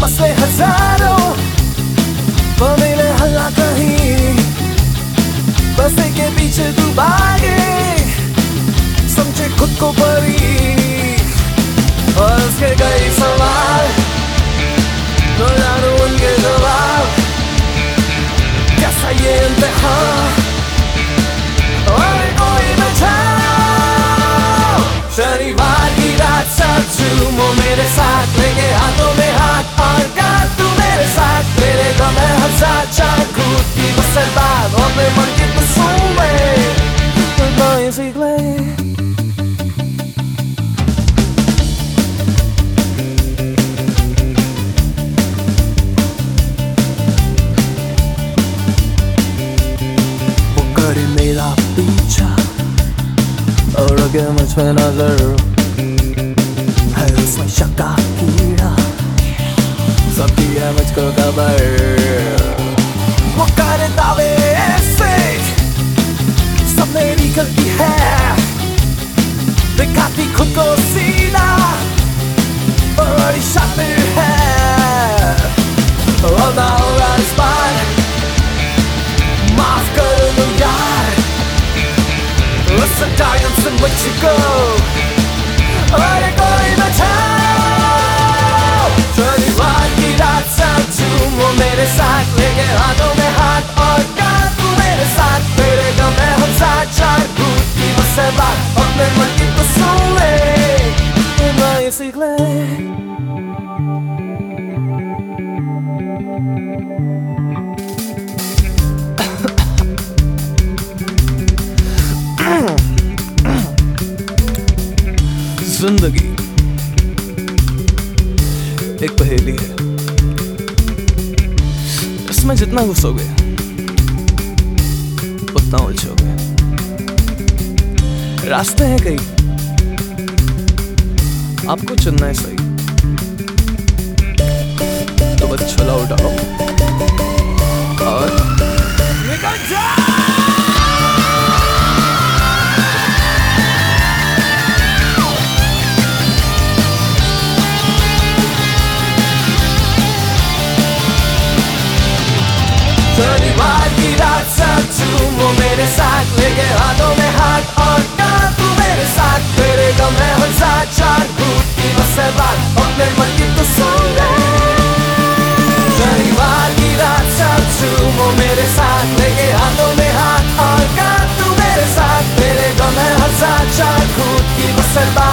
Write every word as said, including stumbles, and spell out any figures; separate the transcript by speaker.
Speaker 1: फंसे हजारों पर मिले हल्ला कहीं, बसे के पीछे तू भागे समझे खुद को परी, और उसके कई सवाल तो जानू उनके जवाब, कैसा ये इम्तिहान और कोई बचाओ। शनिवार की रात सब झूमो मेरे साथ, लेके हाथों में हाथ और गा तू मेरे साथ, मेरे गम है हर साथ चार कूद की बसर बात, और मैं मन की तो सुन ले तो गाएं सीख ले। मेरा पीछा और अगर मुझ पे नजर है उसमें शक का कीड़ा, सबकी है मुझको खबर, वो करे दावे ऐसे सब मेरी गलती है, दिखाती खुद को सीधा और बड़ी शातिर है, और ना होगा इस बार माफ कर दो यार, listen darling listen let you go, और कोई बचाओ। शनिवार की रात सब झूमो मेरे साथ, लेके हाथों में हाथ और गा तू मेरे साथ, मेरे गम में हम साथ चार कूद की बसर बात, अपने मन की तो सुन ले ना ये सीख ले। जिंदगी एक पहेली है, इसमें जितना घुसोगे उतना उलझोगे, रास्ते हैं कई आपको चुनना है सही, तो बस छोला उठाओ और निकल जाओ। शनिवार की रात सब झूमो मेरे साथ, लेके हाथों में हाथ और गा तू मेरे साथ, मेरे गम है हर साथ चार कूद की बसर बात, अपने मन की तो सुन ले। शनिवार की रात सब झूमो मेरे साथ, लेके हाथों में हाथ और गा तू मेरे साथ, मेरे गम है हर साथ चार कूद की बसर बात।